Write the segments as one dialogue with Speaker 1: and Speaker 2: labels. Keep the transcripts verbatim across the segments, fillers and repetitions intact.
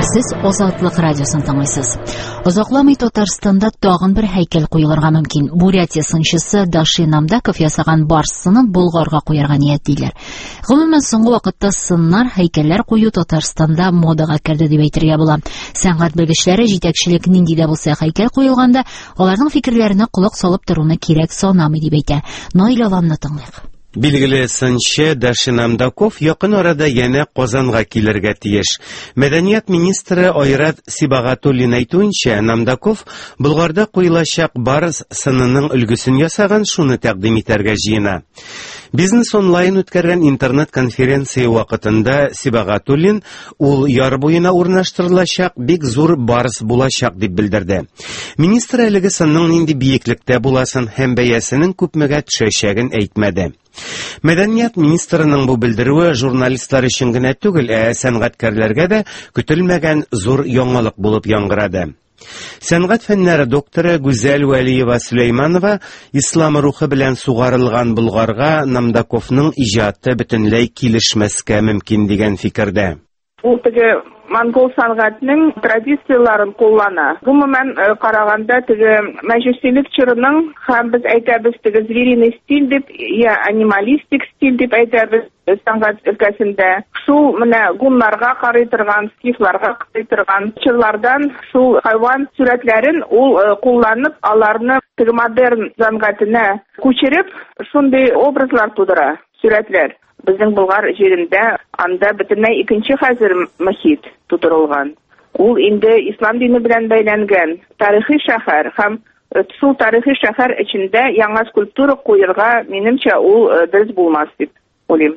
Speaker 1: Сез Азатлык радиосын тыңлыйсыз. Озакламый Татарстанда тагын бер һәйкәл куелырга мөмкин. Бурятия сынчысы Даши Намдаков ясаган барсынын Болгарга куярга ниятлиләр. Гомумән соңгы вакытта сыннар, һәйкәлләр кую Татарстанда модага керде дип әйтергә була. Сәнгать белгечләре җитәкчелек нинди дә булса һәйкәл куелганда, аларның фикерләренә колак салып торуны кирәк санамый дип әйтә. Наил Аламны тыңлыйк.
Speaker 2: Билгеле сынчы Даши Намдаков якын арада яна Казанга килергә тиеш. Мәдәният министры Айрат Сибагатуллин әйтүенчә, Намдаков Болгарда куелачак барс сынының өлгесен ясаган, шуны тәкъдим итәргә җыена. Бизнес онлайн үткәргән интернет-конференция вакытында Сибагатуллин ул яр буена урнаштырылачак бик зур барс булачак дип белдерде. Министр әлеге сынның нинди биеклектә буласын һәм бәясенең күпмегә төшәчәген әйтмәде. Мәдәният министрының бу белдерүе журналистлар өчен генә түгел, ә сәнгатькәрләргә дә көтелмәгән зур яңалык булып яңгырады. Сәнгать фәннәре докторы Гүзәл Вәлиева Сөләйманова ислам рухы белән сугарылган Болгарга Намдаковның иҗаты бөтенләй килешмәскә мөмкин дигән фикердә.
Speaker 3: Ул теге монгол сәнгатенең традицияларын куллана. Гомумән караганда теге мәҗүсилек чорының һәм без әйтәбез теге звериный стиль дип, я анималистик стиль дип әйтәбез сәнгать өлкәсендә. Шул менә гуннарга карый торган, скифларга карый торган чырлардан шул хайван сүрәтләрен ул кулланып, аларны теге модерн сәнгатенә күчереп, шундый образлар тудыра, сүрәтләр. Безнең Болгар җирендә анда бөтенләй икенче хәзер мөхит тудырылган. Ул инде ислам дине белән бәйләнгән тарихи шәһәр һәм шул тарихи шәһәр эчендә яңа скульптура куярга, минемчә, ул дөрес булмас дип уйлыйм.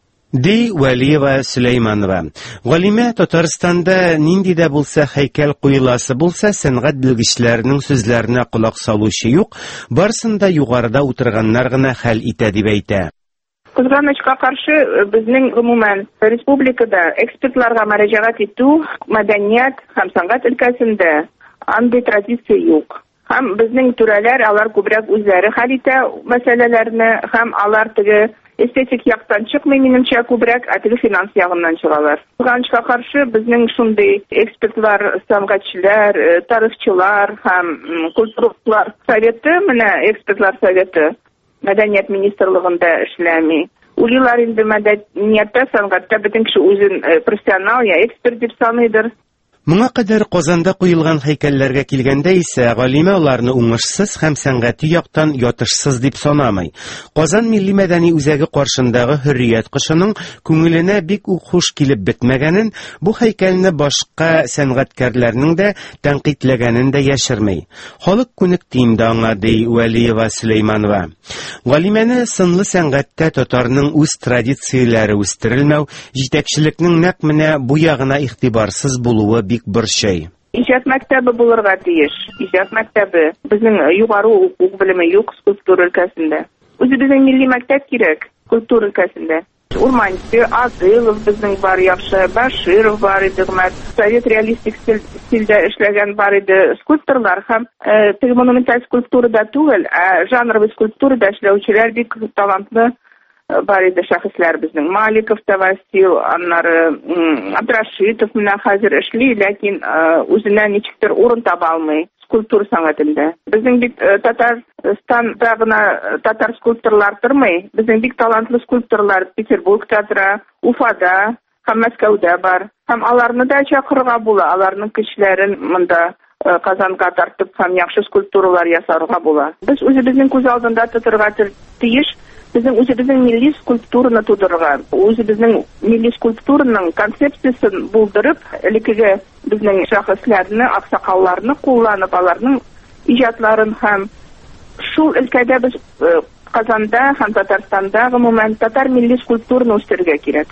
Speaker 2: Ди Вәлиева Сөләйманова. Галимә, Татарстанда нинди дә булса һәйкәл куеласы булса, сәнгать белгечләренең сүзләренә колак салучы юк, барсында югарыда утырганнар гына хәл итә дип әйтә.
Speaker 3: Кызганычка каршы, безнең гомумән республикада экспертларга мөрәҗәгать итү мәдәният һәм сәнгать өлкәсендә андый традиция юк. Һәм безнең түрәләр, алар күбрәк үзләре хәл итә мәсьәләләрне, һәм алар теге эстетик яктан чыкмый, минемчә, күбрәк теге финанс ягыннан чыгалар. Кызганычка каршы, безнең шундый экспертлар, сәнгатьчеләр, тарихчылар һәм культуралар советы, менә экспертлар советы Мәдәният министрлыгында эшләми. Уйлыйлар инде мәдәниятта, сәнгатьтә бөтен кеше үзен профессионал я эксперт дип саныйдыр.
Speaker 2: Моңа кадәр Казанда куелган һәйкәлләргә килгәндә исә, Галимә аларны уңышсыз һәм сәнгати яктан ятышсыз дип санамый. Казан милли мәдәни үзәге каршындагы Хөррият кошының күңеленә бик үк хуш килеп бетмәгәнен, бу һәйкәлне башка сәнгатькәрләрнең дә тәнкыйтьләгәнен дә яшермәй. Халык күнекте инде аңа, ди Вәлиева Сөләйманова. Галимәне сынлы сәнгатьтә татарның үз традицияләре үстерелмәү, җитәкчелекнең нәкъ менә бу ягына игътибарсыз булуы бик борчый.
Speaker 3: Иҗат мәктәбе булырга тиеш. Иҗат мәктәбе. Безнең югары уку белеме юк скульптура өлкәсендә. Үзебезнең милли мәктәп кирәк скульптура өлкәсендә. Урманчы, Адылов безнең бар, яхшы, Баширов бар иде, гомәр, совет реалистик стильдә эшләгән бар иде скульпторлар һәм теге монументаль скульптурада түгел, ә жанровый скульптурада эшләүчеләр бик талантлы бар иде шәхесләр безнең. Маликов, Тавасил, аннары Абдрашитов менә хәзер эшли, ләкин үзенә ничектер урын таба алмый скульптура сәнгатендә. Безнең бик Татарстанда гына татар скульпторлар тормый. Безнең бик талантлы скульпторлар Петербургта тора, Уфада һәм Мәскәүдә бар. Һәм аларны да чакырырга була, аларның көчләрен монда Казанга тартып һәм яхшы скульптуралар ясарга була. Без үзебезнең күз алдында тотырга тиеш. Безнең үзебезнең милли скульптураны тудырга, үзебезнең милли скульптураның концепциясын булдырып, элекеге безнең шәхесләрне, аксакалларны кулланып, аларның иҗатларын һәм шул өлкәдә без Казанда һәм Татарстанда гомумән татар милли скульптураны үстерергә кирәк.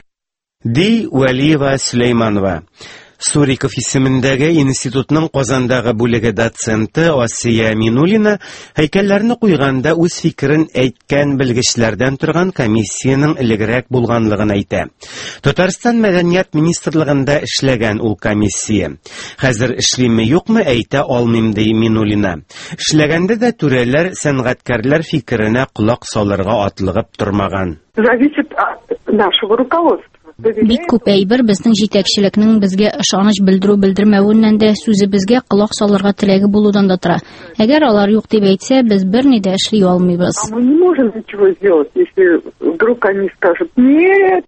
Speaker 2: Ди Вәлиева Сөләйманова. Суриков исемендәге институтның Казандагы бүлеге доценты Асия Минулина һәйкәлләрне куйганда үз фикерен әйткән белгечләрдән торган комиссияның элегрәк булганлыгын әйтә. Татарстан мәдәният министрлыгында эшләгән ул комиссия. Хәзер эшлиме юкмы әйтә алмыйм, ди Минулина. Эшләгәндә дә түрәләр, сәнгатькәрләр фикеренә колак салырга атлыгып тормаган.
Speaker 4: Зависит от нашего руководства. Бик күп әйбер безнең җитәкчелекнең безгә ышаныч белдерү белдермәвеннән дә, сүзе безгә колак салырга теләге булудан да тора. Әгәр алар юк дип әйтсә, без берни дә эшли алмыйбыз.
Speaker 5: Мы не можем ничего сделать, если вдруг они скажут «нет».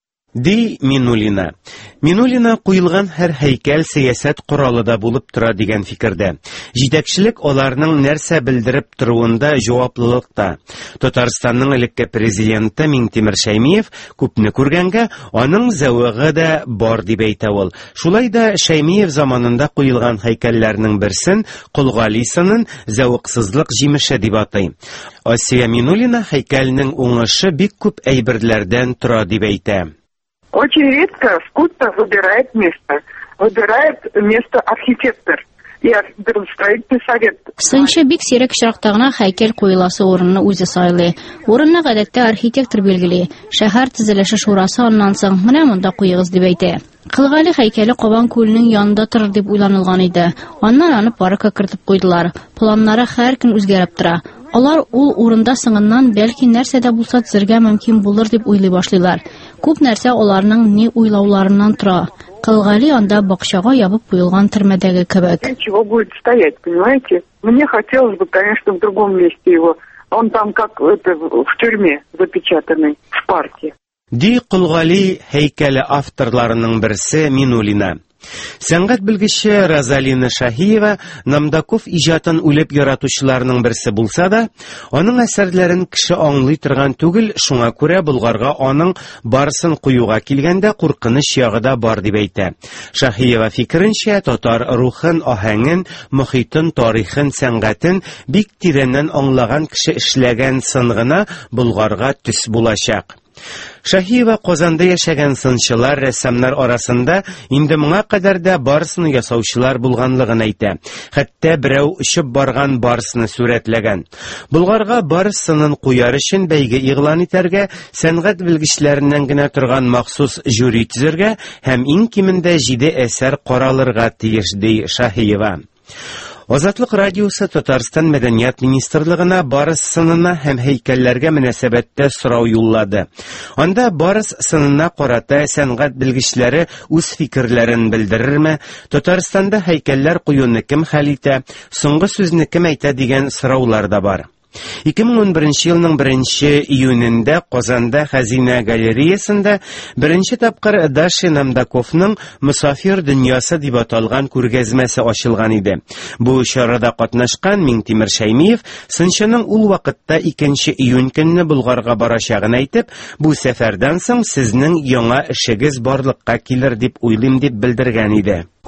Speaker 2: Ди Минулина. Минулина куелган һәр һәйкәл сәясәт коралы да булып тора дигән фикердә. Җитәкчелек аларның нәрсә белдереп торуында җаваплылыкта. Татарстанның элекке президенты Минтимер Шәймиев күпне күргәнгә, аның зәвыгы да бар дип әйтә ул. Шулай да Шәймиев заманында куелган һәйкәлләрнең берсен Колгалисының зәвыксызлык җимеше дип атай. Асия Минулина һәйкәленең уңышы бик күп әйберләрдән тора дип әйтә.
Speaker 5: Очень редко скульптор выбирает место. Выбирает место архитектор и строительный совет.
Speaker 4: Сынчы бик сирәк очракта гына һәйкәл куеласы урынны үзе сайлый. Урынны гадәттә архитектор билгели. Шәһәр төзелеше шурасы аннан соң менә монда куегыз дип әйтә. Кылгали һәйкәле Кабан күленең янында торыр дип уйланылган иде. Аннан аны паркка кертеп куйдылар. Планнары һәр көн үзгәреп тора. Алар ул урында сыңыннан бәлки нәрсә дә булса төзергә мөмкин булыр дип уйлый башлыйлар. Күп нәрсә аларның ни уйлауларыннан тора. Кылгали анда бакчага ябып куелган төрмәдәге кебек.
Speaker 5: Чего будет стоять, понимаете? Мне хотелось бы, конечно, в другом месте его. Он там как это, в тюрьме запечатанный, в парке.
Speaker 2: Ди Кылгали һәйкәле авторларының берсе Минулина. Сәнгать белгече Розалина Шаһиева Намдаков иҗатын үлеп яратучыларның берсе булса да, аның әсәрләрен кеше аңлый торган түгел, шуңа күрә Булгарга аның барсын куюга килгәндә куркыныч ягы да бар дип әйтә. Шаһиева фикеренчә, татар рухын, аһәңен, мөхитен, тарихын, сәнгатен бик тирәннән аңлаган кеше эшләгән сын гына Булгарга төс булачак. Шаһиева Казанда яшәгән сынчылар, рәссамнар арасында инде моңа кадәр дә барысын ясаучылар булганлыгын әйтә. Хәтта берәү очып барган барысын сурәтләгән. Булгарга барысының куяр өчен бәйге игълан итәргә, сәнгать белгечләреннән генә торган махсус жюри төзергә һәм иң кимендә җиде әсәр каралырга тиеш, ди Шаһиева. Азатлык радиосы Татарстан мәдәният министрлыгына барыс сынына һәм һәйкәлләргә мөнәсәбәттә сорау юллады. Анда барыс сынына карата сәнгать белгечләре үз фикерләрен белдерерме, Татарстанда һәйкәлләр куюны кем хәл итә, соңгы сүзне кем әйтә дигән сораулар да бар. ике мең унберенче елның беренче июнендә Казанда Хәзинә галереясында беренче тапкыр Даша Намдаковның Мусафир дөньясы дип аталган күргәзмәсе ачылган иде. Бу чарада катнашкан Минтимер Шәймиев сынчының ул вакытта икенче июнь көнне Булгарга барачагын әйтеп, бу сәфәрдән соң сезнең яңа эшегез барлыкка килер дип уйлыйм дип белдергән иде.